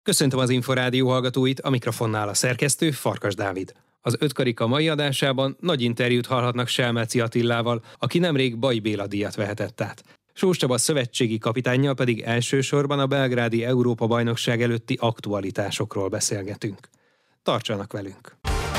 Köszöntöm az Inforádió hallgatóit, a mikrofonnál a szerkesztő, Farkas Dávid. Az Ötkarika mai adásában nagy interjút hallhatnak Selmeci Attilával, aki nemrég Bai Béla díjat vehetett át. Sós Csaba szövetségi kapitánnyal pedig elsősorban a belgrádi Európa-bajnokság előtti aktualitásokról beszélgetünk. Tartsanak velünk!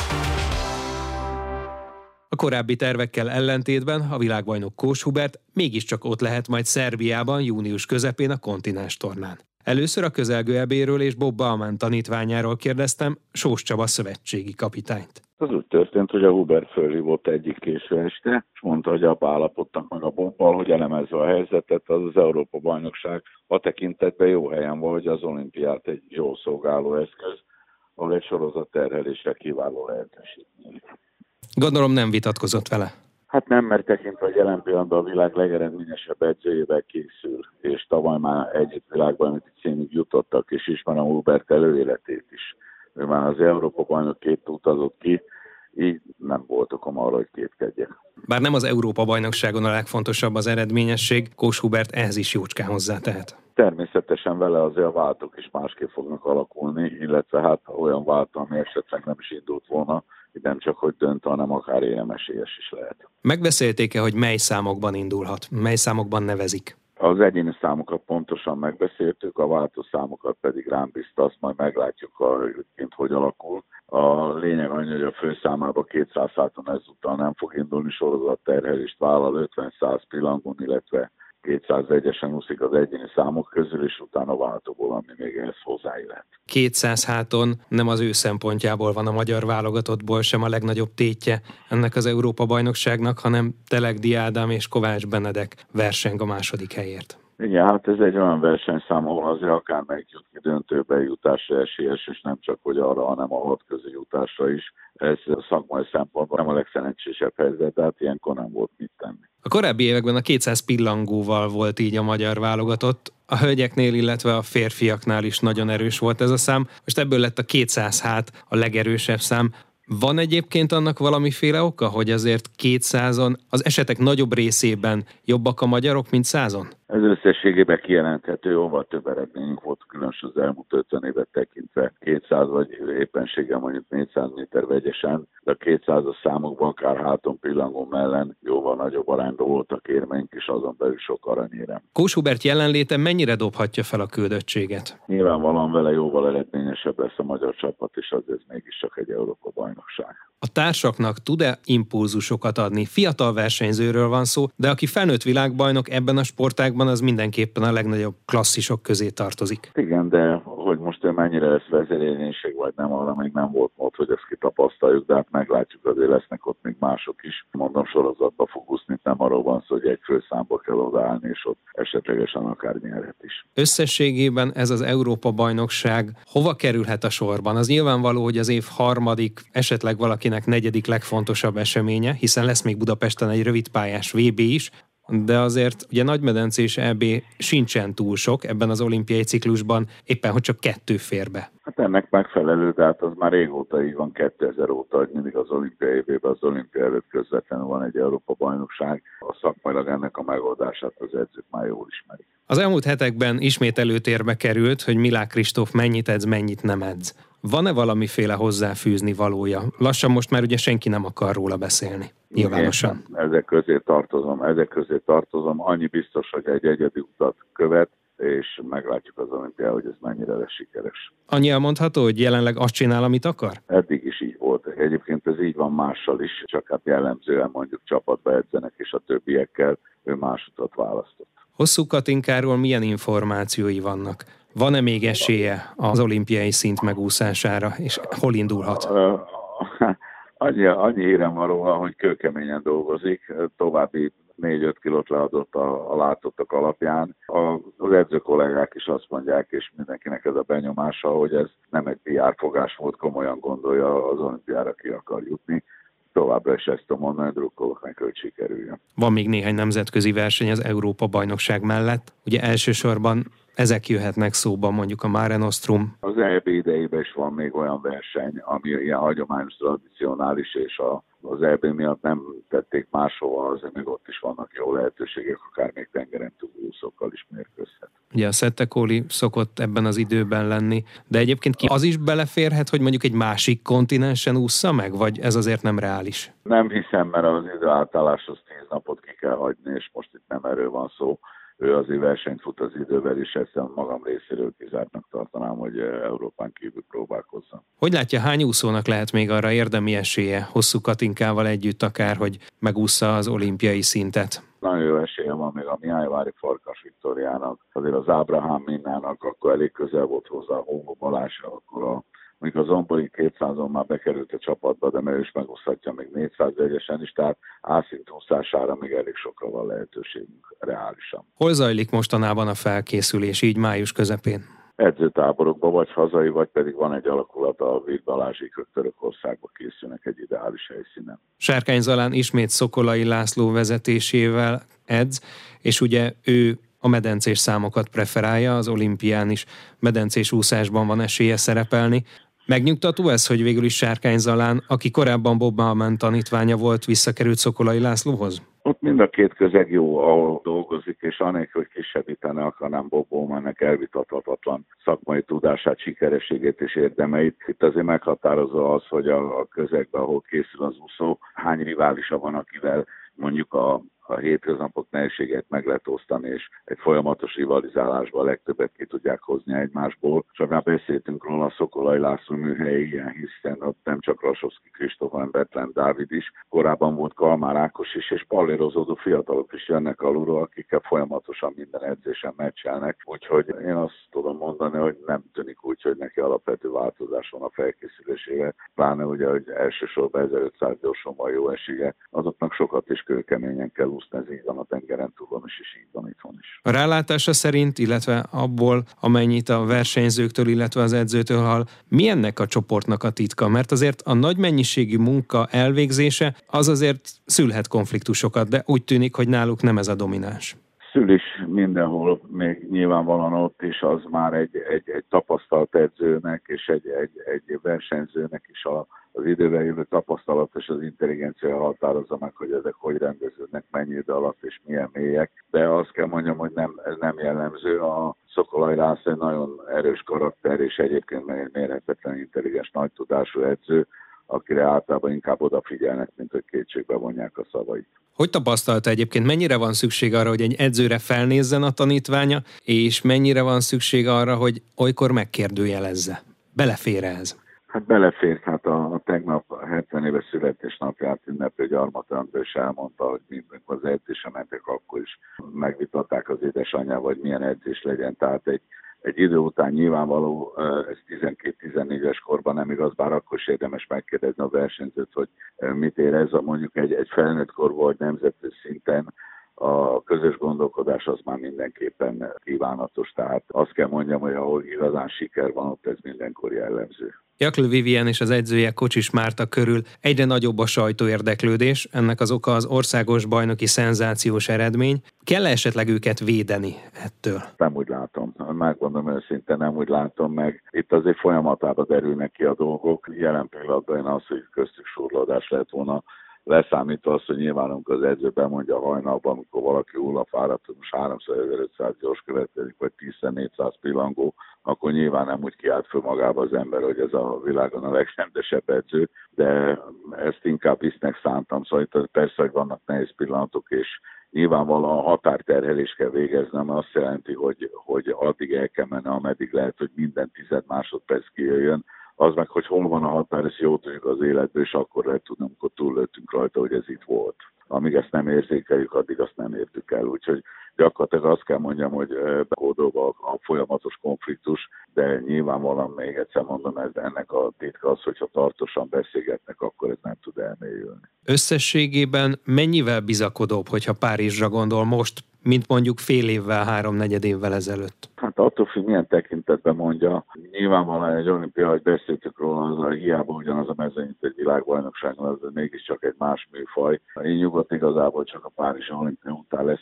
A korábbi tervekkel ellentétben a világbajnok Kós Hubert mégiscsak ott lehet majd Szerbiában június közepén a kontinens tornán. Először a közelgő EB-ről és Bob Baumann tanítványáról kérdeztem Sós Csaba szövetségi kapitányt. Az úgy történt, hogy a Hubert fölhívott egyik késő este, és mondta, hogy abba állapodtak meg a Bobbal, hogy elemezve a helyzetet, az Európa-bajnokság a tekintetben jó helyen van, hogy az olimpiát egy jól szolgáló eszköz, ahol egy sorozat terhelésre kiváló lehetőség. Gondolom nem vitatkozott vele. Hát nem, mert tekintve, hogy jelen pillanatban a világ legeredményesebb edzőjével készül, és tavaly már egyik világbajnoki címig jutottak, és ismerem Hubert előéletét is. Ő már az Európa-bajnokként utazott ki, így nem volt okom arra, hogy kétkedjek. Bár nem az Európa-bajnokságon a legfontosabb az eredményesség, Kós Hubert ehhez is jócskán hozzátehet. Természetesen vele azért a váltók is másképp fognak alakulni, illetve hát olyan váltó, ami esetleg nem is indult volna, nem csak hogy dönt, hanem akár EM-esélyes is lehet. Megbeszélték-e, hogy mely számokban indulhat, mely számokban nevezik? Az egyéni számokat pontosan megbeszéltük, a váltó számokat pedig rám bízta, azt majd meglátjuk, hogy alakul. A lényeg annyi, hogy a főszámába 200 háton ezúttal nem fog indulni, sorozatterhelést vállal 50-100 pillangon, illetve 201-esen úszik az egyéni számok közül, és utána váltóból, ami még ehhez hozzáillhet. 200 háton nem az ő szempontjából van a magyar válogatottból sem a legnagyobb tétje ennek az Európa-bajnokságnak, hanem Telegdi Ádám és Kovács Benedek verseng a második helyért. Igen, hát ez egy olyan versenyszám, ahol azért akár megjut ki döntőbe jutásra esélyes, és nem csak hogy arra, hanem a 6 közé jutásra is. Ez a szakmai szempontból nem a legszerencsésebb helyzet, de hát ilyenkor nem volt mit tenni. A korábbi években a 200 pillangóval volt így a magyar válogatott. A hölgyeknél, illetve a férfiaknál is nagyon erős volt ez a szám. Most ebből lett a 200 hát a legerősebb szám. Van egyébként annak valamiféle oka, hogy azért 200-on az esetek nagyobb részében jobbak a magyarok, mint 100-on? Ez összességében kijelenthető, jóval több eredményünk volt, különösen az elmúlt 50 évet tekintve. 200 vagy éppenséggel mondjuk 400 méter vegyesen, de a 200-as számokban akár háton pillangó mellett jóval nagyobb arányban voltak érmeink, és azon belül sok aranyérem. Kós Hubert jelenléte mennyire dobhatja fel a küldöttséget? Nyilvánvalóan vele jóval eredményesebb lesz a magyar csapat, és azért mégiscsak egy Európa-bajnokság. A társaknak tud-e impulzusokat adni? Fiatal versenyzőről van szó, de aki felnőtt világbajnok ebben a sportágban, az mindenképpen a legnagyobb klasszisok közé tartozik. Igen, de hogy most ő mennyire lesz vezérélénység, vagy nem, arra még nem volt mód, hogy ezt kitapasztaljuk, de hát meglátjuk, azért lesznek ott még mások is. Mondom, sorozatba fog úszni, nem arról van szó, hogy egy főszámba kell odaállni, és ott esetlegesen akár nyerhet is. Összességében ez az Európa-bajnokság hova kerülhet a sorban? Az nyilvánvaló, hogy az év harmadik, esetleg valakinek negyedik legfontosabb eseménye, hiszen lesz még Budapesten egy rövidpályás VB is, de azért ugye nagymedencés EB sincsen túl sok ebben az olimpiai ciklusban, éppen hogy csak 2 fér be. Hát ennek megfelelő, de hát az már régóta így van, 2000 óta, hogy mindig az olimpiai EB-ben, az olimpia előtt közvetlenül van egy Európa-bajnokság. A szakmailag ennek a megoldását az edzők már jól ismerik. Az elmúlt hetekben ismét előtérbe került, hogy Milák Kristóf mennyit edz, mennyit nem edz. Van-e valamiféle hozzáfűzni valója? Lassan most már ugye senki nem akar róla beszélni. Nyilvánosan. Ezek közé tartozom. Annyi biztos, hogy egy egyedi utat követ, és meglátjuk az olimpián, hogy ez mennyire lesz sikeres. Annyi elmondható, hogy jelenleg azt csinál, amit akar? Eddig is így volt. Egyébként ez így van mással is, csak hát jellemzően mondjuk csapatba edzenek, és a többiekkel ő más utat választott. Hosszú Katinkáról milyen információi vannak? Van-e még esélye az olimpiai szint megúszására, és hol indulhat? Annyi érem van róla, hogy kőkeményen dolgozik, további 4-5 kilót leadott a látottak alapján. Az edző kollégák is azt mondják, és mindenkinek ez a benyomása, hogy ez nem egy PR fogás volt, komolyan gondolja, az olimpiára ki akar jutni. Továbbra is ezt tudom mondani, drukkolok neki, hogy sikerüljön. Van még néhány nemzetközi verseny az Európa-bajnokság mellett. Ugye elsősorban ezek jöhetnek szóba, mondjuk a Mare Nostrum? Az EB idejében is van még olyan verseny, ami ilyen hagyományos, tradicionális, és az EB miatt nem tették máshova, azért még ott is vannak jó lehetőségek, akár még tengeren túlúszókkal is mérkőzhet. Ugye a szettekóli szokott ebben az időben lenni, de egyébként az is beleférhet, hogy mondjuk egy másik kontinensen ússza meg, vagy ez azért nem reális? Nem hiszem, mert az időátálláshoz 10 napot ki kell hagyni, és most itt nem erről van szó. Ő azért versenyt fut az idővel, és ezt magam részéről kizártnak tartanám, hogy Európán kívül próbálkozzam. Hogy látja, hány úszónak lehet még arra érdemi esélye, Hosszú Katinkával együtt akár, hogy megússza az olimpiai szintet? Nagyon jó esélye van még a Mihályvári Farkas Viktóriának, azért az Ábrahám Minnának, akkor elég közel volt hozzá a Hógó Balázsra, akkor mondjuk az Zombori 200-on már bekerült a csapatba, de ő is megúszhatja még 401-esen is, tehát ászint úszására még elég sokra van lehetőségünk reálisan. Hol zajlik mostanában a felkészülés, így május közepén? Edzőtáborokban, vagy hazai, vagy pedig van egy alakulat, a Víg Balázsikök Törökországba készülnek egy ideális helyszínen. Sárkány Zalán ismét Szokolai László vezetésével edz, és ugye ő a medencés számokat preferálja, az olimpián is medencés úszásban van esélye szerepelni. Megnyugtató ez, hogy végül is Sárkány Zalán, aki korábban Bob Baumann tanítványa volt, visszakerült Szokolai Lászlóhoz? Ott mind a két közeg jó, ahol dolgozik, és anélkül, hogy kisebbíteni akarnám Bob Baumannek elvitathatatlan szakmai tudását, sikerességét és érdemeit. Itt azért meghatározó az, hogy a közegben, ahol készül az úszó, hány riválisa van, akivel mondjuk a hétköznapok nehézségét meg lehet osztani, és egy folyamatos rivalizálásban a legtöbbet ki tudják hozni egymásból. Csak már beszéltünk róla, a Szokolai László műhelye ilyen, hiszen ott nem csak Rasovszky Kristóf, hanem Betlen Dávid is. Korábban volt Kalmár Ákos is, és pallérozódó fiatalok is jönnek alulról, akikkel folyamatosan minden edzésen meccselnek. Úgyhogy én azt tudom mondani, hogy nem tűnik úgy, hogy neki alapvető változás van a felkészülésével. Pláne ugye, hogy elsősorban 1500 gyorsan van jó esélye, azoknak sokat is kőkeményen kell úszni, ez így van a tengeren túlon is, és így van itthon is. A rálátása szerint, illetve abból, amennyit a versenyzőktől, illetve az edzőtől hall, mi ennek a csoportnak a titka? Mert azért a nagy mennyiségű munka elvégzése az azért szülhet konfliktusokat, de úgy tűnik, hogy náluk nem ez a domináns. Szül is mindenhol, még nyilvánvalóan ott is az már egy tapasztalt edzőnek és egy versenyzőnek is az idővel jövő tapasztalat és az intelligencia határozza meg, hogy ezek hogy rendeződnek, mennyi idő alatt és milyen mélyek. De azt kell mondjam, hogy ez nem jellemző. A Szokolai László egy nagyon erős karakter és egyébként mérhetetlen intelligens, nagy tudású edző, akire általában inkább odafigyelnek, mint hogy kétségbe vonják a szavait. Hogy tapasztalta egyébként, mennyire van szükség arra, hogy egy edzőre felnézzen a tanítványa, és mennyire van szükség arra, hogy olykor megkérdőjelezze? Belefér ez? Hát belefér, hát a tegnap 70 éves születésnapját ünneplő Gyarmati András elmondta, hogy mindent az edzésre mentek, akkor is megvitatták az édesanyjával, hogy milyen edzés legyen. Tehát egy idő után nyilvánvaló, ez 12-14 éves korban nem igaz, bár akkor is érdemes megkérdezni a versenyzőt, hogy mit érez, mondjuk egy felnőtt korban, vagy nemzetközi szinten a közös gondolkodás az már mindenképpen kívánatos. Tehát azt kell mondjam, hogy ahol igazán siker van, ott ez mindenkor jellemző. Jakl Vivien és az edzője Kocsis Márta körül egyre nagyobb a sajtóérdeklődés, ennek az oka az országos bajnoki szenzációs eredmény. Kell esetleg őket védeni ettől? Nem úgy látom, megmondom őszintén, nem úgy látom meg. Itt azért folyamatában derülnek ki a dolgok. Jelen pillanatban én az, hogy köztük surlódás lett volna, leszámítva azt, hogy nyilván amikor az edző bemondja hajnalban, amikor valaki hullafáradt, hogy most 3x1500 gyors következik, vagy 10x400 pillangó, akkor nyilván nem úgy kiállt föl magába az ember, hogy ez a világon a legrendesebb edző, de ezt inkább visznek szántam, szóval itt persze, hogy vannak nehéz pillanatok, és nyilvánvalóan határterhelést kell végeznem, azt jelenti, hogy addig el kell menni, ameddig lehet, hogy minden 10 másodperc kijöjjön. Az meg, hogy hol van a határ, ezt jól tudjuk az életből, és akkor lehet tudni, amikor túllőttünk rajta, hogy ez itt volt. Amíg ezt nem érzékeljük, addig azt nem értük el. Úgyhogy gyakorlatilag azt kell mondjam, hogy bekódolva a folyamatos konfliktus, de nyilvánvalóan még egyszer mondom, ennek a titka az, hogyha tartósan beszélgetnek, akkor ez nem tud elmélyülni. Összességében mennyivel bizakodóbb, hogyha Párizsra gondol most, mint mondjuk fél évvel, 3-4 évvel ezelőtt? Hát attól függ, milyen tekintetben mondja. Nyilvánvalóan egy olimpia, hogy beszéltük róla, az hiába ugyanaz a mezőny, mint egy világbajnokságon, az mégiscsak egy más műfaj. Én nyugodt igazából csak a Párizsi olimpia után leszek.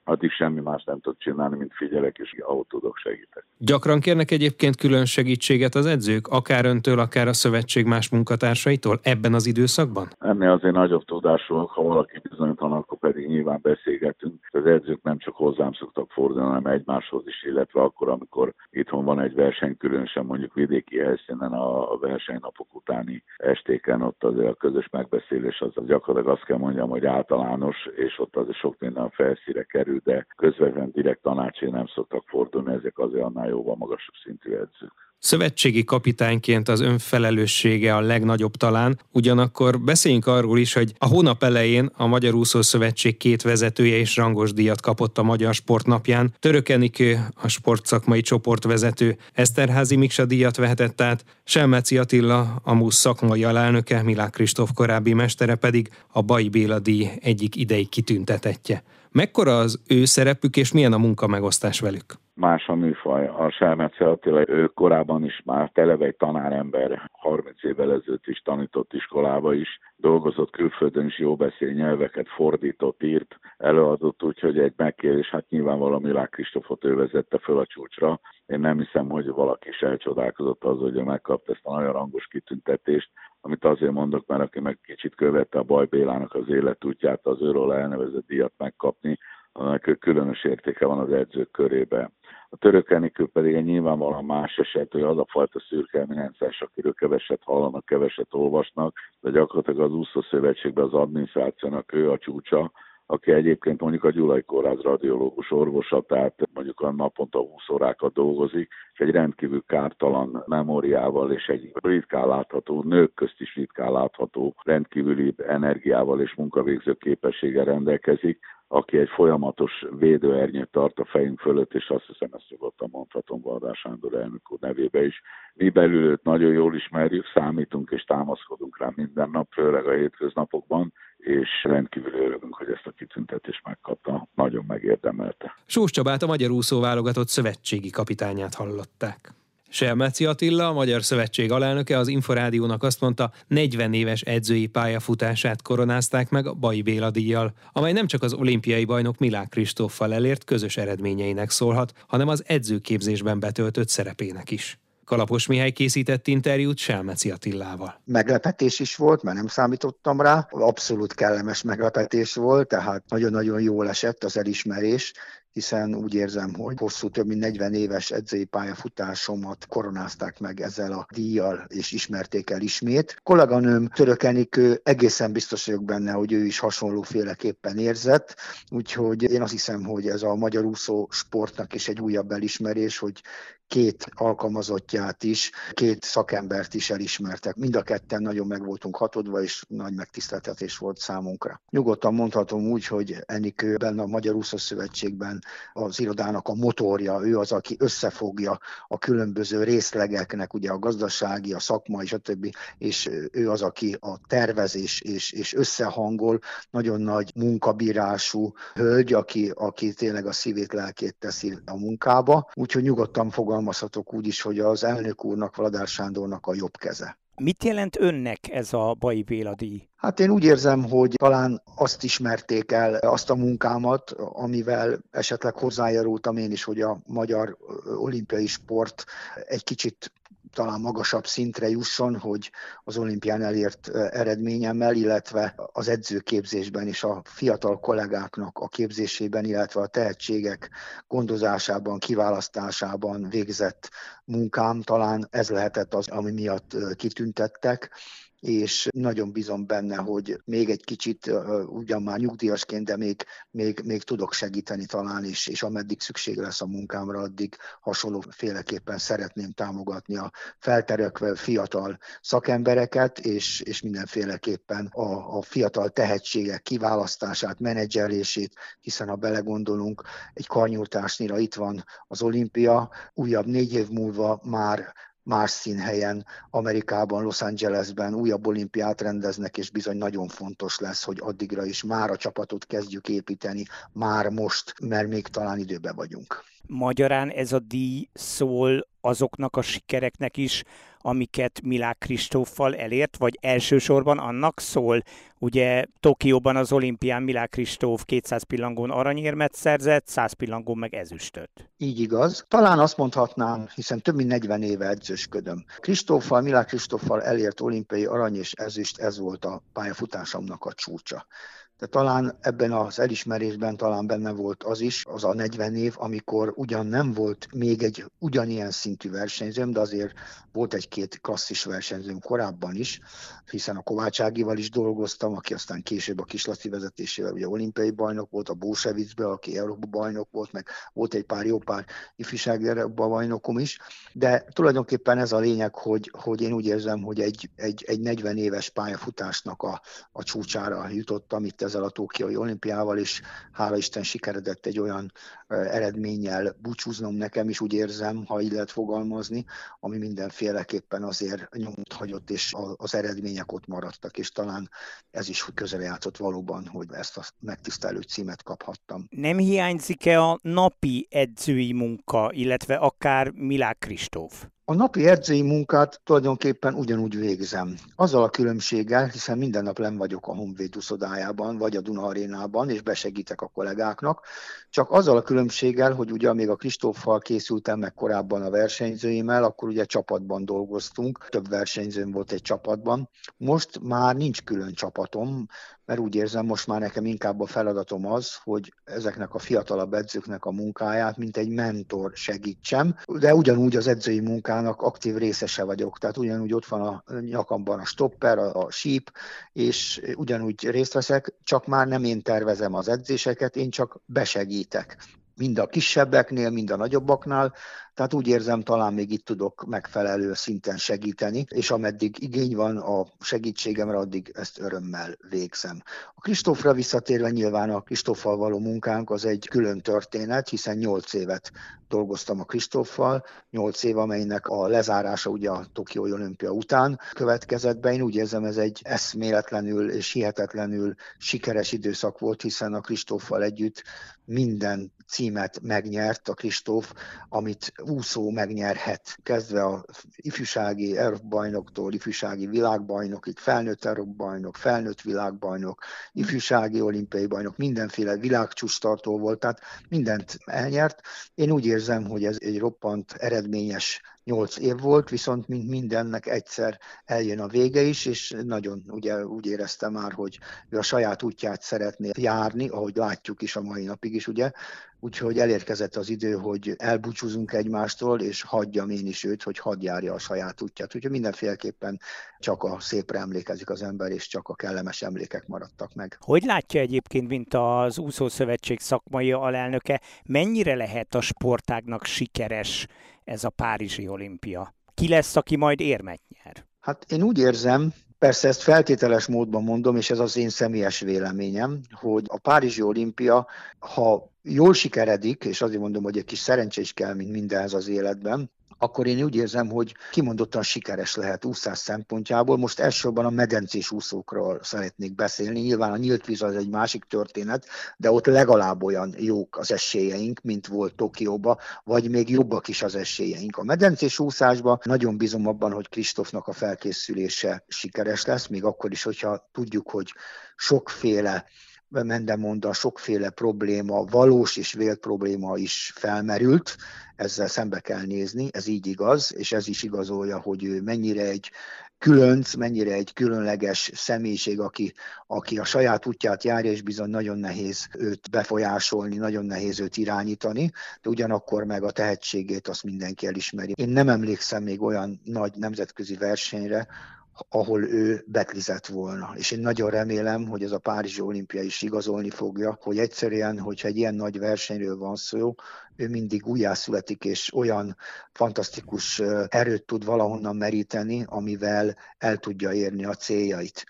addig semmi más nem tudok csinálni, mint figyelek, és ahol tudok segítek. Gyakran kérnek egyébként külön segítséget az edzők, akár öntől, akár a szövetség más munkatársaitól ebben az időszakban? Ennél azért nagyobb tudásról, ha valaki bizonytalan, akkor pedig nyilván beszélgetünk. Az edzők nem csak hozzám szoktak fordulni, hanem egymáshoz is, illetve akkor, amikor itthon van egy verseny, különösen mondjuk vidéki helyszínen a versenynapok utáni estéken, ott azért a közös megbeszélés az gyakorlatilag azt kell mondjam, hogy általános, és ott azért sok minden felszíre kerül, de közvetlen direkt tanácsé nem szoktak fordulni, ezek azért annál jóval magasabb szintű edzők. Szövetségi kapitányként az önfelelőssége a legnagyobb talán, ugyanakkor beszéljünk arról is, hogy a hónap elején a Magyar Úszó Szövetség 2 vezetője és rangos díjat kapott a Magyar Sport napján. Török Enikő, a sportszakmai csoportvezető, Eszterházy Miksa díjat vehetett át, Selmeci Attila, a MUSZ szakmai alelnöke, Milák Kristóf korábbi mestere pedig a Bai Béla díj egyik idei kitüntetettje. Mekkora az ő szerepük, és milyen a munkamegosztás velük? Más a műfaj. A Selmeci Attila, ő korábban is már televe egy tanárember, 30 évvel ezelőtt is tanított iskolába is, dolgozott külföldön is, jó beszél nyelveket, fordított, írt, előadott, úgyhogy egy megkérés, hát nyilvánvalóan Milák Kristófot ő vezette föl a csúcsra. Én nem hiszem, hogy valaki is elcsodálkozott az, hogy ő megkapta ezt a nagyon rangos kitüntetést, amit azért mondok, mert aki meg kicsit követte a Bai Bélának az életútját, az őről elnevezett díjat megkapni, annak különös értéke van az edzők körében. A Török Enikő pedig egy nyilvánvalóan más eset, hogy az a fajta szürke eminenciás, akiről keveset hallanak, keveset olvasnak, de gyakorlatilag az úszószövetségben az adminisztrációnak ő a csúcsa, aki egyébként mondjuk a Gyulai Kórház radiológus orvosa, tehát mondjuk a naponta 20 órákat dolgozik, és egy rendkívül kártalan memóriával és egy ritkán látható, nők közt is ritkán látható, rendkívüli energiával és munkavégző képességgel rendelkezik, aki egy folyamatos védőernyőt tart a fejünk fölött, és azt hiszem, ezt nyugodtan mondhatom Vardás Sándor elnök úr nevébe is. Mi belül őt nagyon jól ismerjük, számítunk és támaszkodunk rá minden nap, főleg a hétköznapokban, és rendkívül örülünk, hogy ezt a kitüntetést megkapta, nagyon megérdemelte. Sós Csabát, a Magyar Úszó Válogatott szövetségi kapitányát hallották. Selmeci Attila, a Magyar Szövetség alelnöke az Inforádiónak azt mondta, 40 éves edzői pályafutását koronázták meg a Bai Béla díjjal, amely nem csak az olimpiai bajnok Milák Kristóffal elért közös eredményeinek szólhat, hanem az edzőképzésben betöltött szerepének is. Kalapos Mihály készített interjút Selmeci Attilával. Meglepetés is volt, mert nem számítottam rá. Abszolút kellemes meglepetés volt, tehát nagyon-nagyon jól esett az elismerés, hiszen úgy érzem, hogy hosszú, több mint 40 éves edzői pályafutásomat koronázták meg ezzel a díjjal, és ismerték el ismét. Kolléganőm Török Enikő, egészen biztos vagyok benne, hogy ő is hasonlóféleképpen érzett, úgyhogy én azt hiszem, hogy ez a magyar úszó sportnak is egy újabb elismerés, hogy 2 alkalmazottját is, 2 szakembert is elismertek. Mind a ketten nagyon meg voltunk hatodva, és nagy megtiszteltetés volt számunkra. Nyugodtan mondhatom úgy, hogy Enikő benne a Magyar Úszó Szövetségben az irodának a motorja, ő az, aki összefogja a különböző részlegeknek, ugye a gazdasági, a szakmai, stb. És ő az, aki a tervezés és összehangol, nagyon nagy munkabírású hölgy, aki tényleg a szívét, lelkét teszi a munkába. Úgyhogy nyugodtan fogalmazhatok úgy is, hogy az elnök úrnak, Vardás Sándornak a jobb keze. Mit jelent önnek ez a Bai Béla díj? Hát én úgy érzem, hogy talán azt ismerték el, azt a munkámat, amivel esetleg hozzájárultam én is, hogy a magyar olimpiai sport egy kicsit talán magasabb szintre jusson, hogy az olimpián elért eredményemmel, illetve az edzőképzésben és a fiatal kollégáknak a képzésében, illetve a tehetségek gondozásában, kiválasztásában végzett munkám, talán ez lehetett az, ami miatt kitüntettek, és nagyon bízom benne, hogy még egy kicsit, ugyan már nyugdíjasként, de még tudok segíteni talán, és ameddig szükség lesz a munkámra, addig hasonlóféleképpen szeretném támogatni a feltörekvő fiatal szakembereket, és mindenféleképpen a fiatal tehetségek kiválasztását, menedzselését, hiszen ha belegondolunk, egy karnyújtásnyira itt van az olimpia, újabb 4 év múlva már más színhelyen, Amerikában, Los Angelesben újabb olimpiát rendeznek, és bizony nagyon fontos lesz, hogy addigra is már a csapatot kezdjük építeni, már most, mert még talán időben vagyunk. Magyarán ez a díj szól azoknak a sikereknek is, amiket Milák Kristóffal elért, vagy elsősorban annak szól? Ugye Tokióban az olimpián Milák Kristóf 200 pillangón aranyérmet szerzett, 100 pillangón meg ezüstöt. Így igaz. Talán azt mondhatnám, hiszen több mint 40 éve edzősködöm. Milák Kristóffal elért olimpiai arany és ezüst, ez volt a pályafutásomnak a csúcsa. De talán ebben az elismerésben talán benne volt az is, az a 40 év, amikor ugyan nem volt még egy ugyanilyen szintű versenyzőm, de azért volt egy-két klasszis versenyzőm korábban is, hiszen a Kovács Ágival is dolgoztam, aki aztán később a Kislaci vezetésével ugye olimpiai bajnok volt, a Bósevicbe, aki Európa bajnok volt, meg volt egy jó pár ifjúsági bajnokom is, de tulajdonképpen ez a lényeg, hogy én úgy érzem, hogy egy 40 éves pályafutásnak a csúcsára jutottam itt ezzel a tokiói olimpiával, és hála Isten sikeredett egy olyan eredménnyel búcsúznom nekem is, úgy érzem, ha így lehet fogalmazni, ami mindenféleképpen azért nyomot hagyott, és az eredmények ott maradtak, és talán ez is közel játszott valóban, hogy ezt a megtisztelő címet kaphattam. Nem hiányzik-e a napi edzői munka, illetve akár Milák Kristóf? A napi edzői munkát tulajdonképpen ugyanúgy végzem. Azzal a különbséggel, hiszen minden nap lenn vagyok a Honvéd uszodájában, vagy a Duna Arénában, és besegítek a kollégáknak. Csak azzal a különbséggel, hogy ugye még a Kristóffal készültem meg korábban a versenyzőimmel, akkor ugye csapatban dolgoztunk, több versenyzőm volt egy csapatban. Most már nincs külön csapatom, mert úgy érzem, most már nekem inkább a feladatom az, hogy ezeknek a fiatalabb edzőknek a munkáját, mint egy mentor segítsem, de ugyanúgy az edzői munkának aktív részese vagyok, tehát ugyanúgy ott van a nyakamban a stopper, a síp, és ugyanúgy részt veszek, csak már nem én tervezem az edzéseket, én csak besegítek. Mind a kisebbeknél, mind a nagyobbaknál, tehát úgy érzem, talán még itt tudok megfelelő szinten segíteni, és ameddig igény van a segítségemre, addig ezt örömmel végzem. A Kristófra visszatérve nyilván a Kristóffal való munkánk az egy külön történet, hiszen 8 évet dolgoztam a Kristóffal, 8 év, amelynek a lezárása ugye a Tokiói olimpia után következett be. Én úgy érzem, ez egy eszméletlenül és hihetetlenül sikeres időszak volt, hiszen a Kristóffal együtt minden címet megnyert a Kristóf, amit úszó megnyerhet, kezdve a ifjúsági Európa-bajnoktól, ifjúsági világbajnokig, felnőtt Európa-bajnok, felnőtt világbajnok, ifjúsági olimpiai bajnok, mindenféle világcsúcstartó volt, tehát mindent elnyert. Én úgy érzem, hogy ez egy roppant eredményes 8 év volt, viszont mint mindennek egyszer eljön a vége is, és nagyon ugye úgy éreztem már, hogy ő a saját útját szeretné járni, ahogy látjuk is a mai napig is, ugye. Úgyhogy elérkezett az idő, hogy elbúcsúzunk egymástól, és hagyjam én is őt, hogy hadd járja a saját útját. Úgyhogy mindenféleképpen csak a szépre emlékezik az ember, és csak a kellemes emlékek maradtak meg. Hogy látja egyébként, mint az úszószövetség szakmai alelnöke, mennyire lehet a sportágnak sikeres ez a párizsi olimpia? Ki lesz, aki majd érmet nyer? Hát én úgy érzem, persze ezt feltételes módban mondom, és ez az én személyes véleményem, hogy a párizsi olimpia, ha jól sikeredik, és azért mondom, hogy egy kis szerencse is kell, mint mindenhez az életben, akkor én úgy érzem, hogy kimondottan sikeres lehet úszás szempontjából. Most elsősorban a medencés úszókról szeretnék beszélni. Nyilván a nyílt víz az egy másik történet, de ott legalább olyan jók az esélyeink, mint volt Tokióban, vagy még jobbak is az esélyeink. A medencés úszásban nagyon bízom abban, hogy Kristófnak a felkészülése sikeres lesz, még akkor is, hogyha tudjuk, hogy sokféle sokféle probléma, valós és vélt probléma is felmerült, ezzel szembe kell nézni, ez így igaz, és ez is igazolja, hogy ő mennyire egy különc, mennyire egy különleges személyiség, aki a saját útját járja, és bizony nagyon nehéz őt befolyásolni, nagyon nehéz őt irányítani, de ugyanakkor meg a tehetségét azt mindenki elismeri. Én nem emlékszem még olyan nagy nemzetközi versenyre, ahol ő betlizett volna. És én nagyon remélem, hogy ez a párizsi olimpia is igazolni fogja, hogy egyszerűen, hogyha egy ilyen nagy versenyről van szó, ő mindig újjászületik, és olyan fantasztikus erőt tud valahonnan meríteni, amivel el tudja érni a céljait.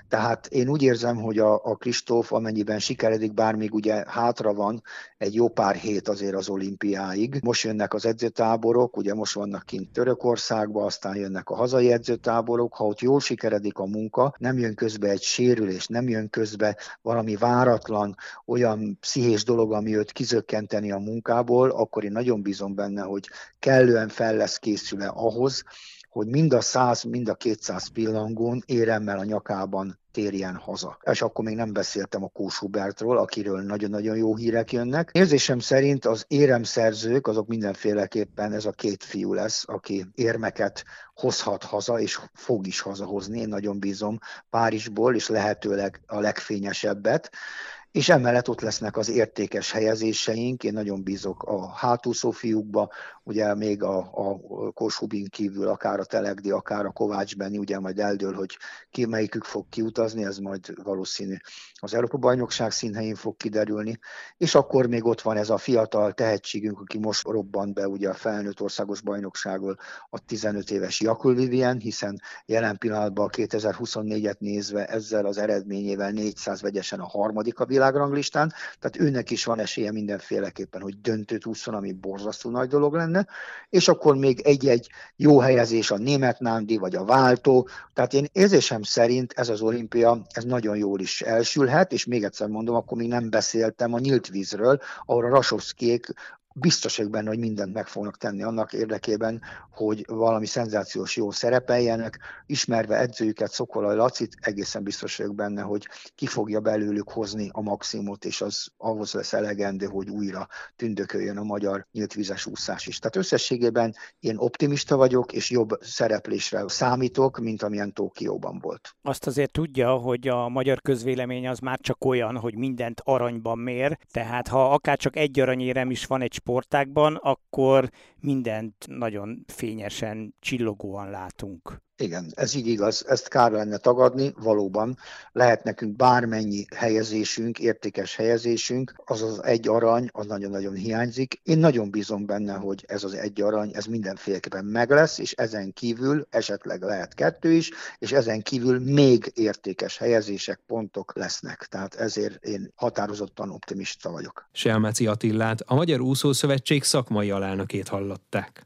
Tehát én úgy érzem, hogy a Kristóf amennyiben sikeredik, bár még ugye hátra van egy jó pár hét azért az olimpiáig. Most jönnek az edzőtáborok, ugye most vannak kint Törökországban, aztán jönnek a hazai edzőtáborok. Ha ott jól sikeredik a munka, nem jön közbe egy sérülés, nem jön közbe valami váratlan, olyan pszichés dolog, ami őt kizökkenteni a munkából, akkor én nagyon bízom benne, hogy kellően fel lesz készülve ahhoz, hogy mind a 100, mind a 200 pillangón éremmel a nyakában térjen haza. És akkor még nem beszéltem a Kós Hubertról, akiről nagyon-nagyon jó hírek jönnek. Érzésem szerint az éremszerzők, azok mindenféleképpen ez a két fiú lesz, aki érmeket hozhat haza, és fog is hazahozni. Én nagyon bízom Párizsból, és lehetőleg a legfényesebbet. És emellett ott lesznek az értékes helyezéseink, én nagyon bízok a hátúszó fiúkba, ugye még a Kós Hubin kívül akár a Telegdi, akár a Kovács Benni, ugye majd eldől, hogy melyikük fog kiutazni, ez majd valószínű az Európa-bajnokság színhelyén fog kiderülni, és akkor még ott van ez a fiatal tehetségünk, aki most robbant be ugye a felnőtt országos bajnokságból, a 15 éves Jakul Vivien, hiszen jelen pillanatban a 2024-et nézve ezzel az eredményével 400 vegyesen a harmadik a világranglistán, tehát őnek is van esélye mindenféleképpen, hogy döntőt ússzon, ami borzasztó nagy dolog lenne, és akkor még egy-egy jó helyezés a német Nándi, vagy a váltó, tehát én érzésem szerint ez az olimpia, ez nagyon jól is elsülhet, és még egyszer mondom, akkor még nem beszéltem a nyílt vízről, ahol a Rasovszkijék biztos vagyok benne, hogy mindent meg fognak tenni annak érdekében, hogy valami szenzációs jó szerepeljenek. Ismerve edzőjüket, Szokolay Lacit, egészen biztos vagyok benne, hogy ki fogja belőlük hozni a maximumot, és az ahhoz lesz elegendő, hogy újra tündököljön a magyar nyíltvízes úszás is. Tehát összességében én optimista vagyok, és jobb szereplésre számítok, mint amilyen Tokióban volt. Azt azért tudja, hogy a magyar közvélemény az már csak olyan, hogy mindent aranyban mér, tehát ha akár csak egy aranyérem is van egy sportágban, akkor mindent nagyon fényesen, csillogóan látunk. Igen, ez így igaz, ezt kár lenne tagadni, valóban lehet nekünk bármennyi helyezésünk, értékes helyezésünk, az az egy arany, az nagyon-nagyon hiányzik. Én nagyon bízom benne, hogy ez az egy arany, ez mindenféleképpen meg lesz, és ezen kívül esetleg lehet 2 is, és ezen kívül még értékes helyezések, pontok lesznek. Tehát ezért én határozottan optimista vagyok. Selmeci Attillát, a Magyar Úszószövetség szakmai alelnökét hallották.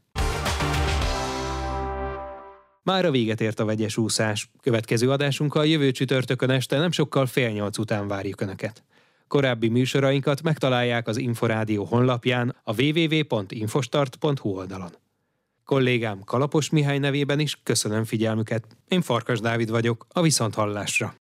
Mára véget ért a vegyes úszás. Következő adásunkkal jövő csütörtökön este nem sokkal 7:30 után várjuk Önöket. Korábbi műsorainkat megtalálják az Inforádió honlapján, a www.infostart.hu oldalon. Kollégám Kalapos Mihály nevében is köszönöm figyelmüket. Én Farkas Dávid vagyok, a viszonthallásra.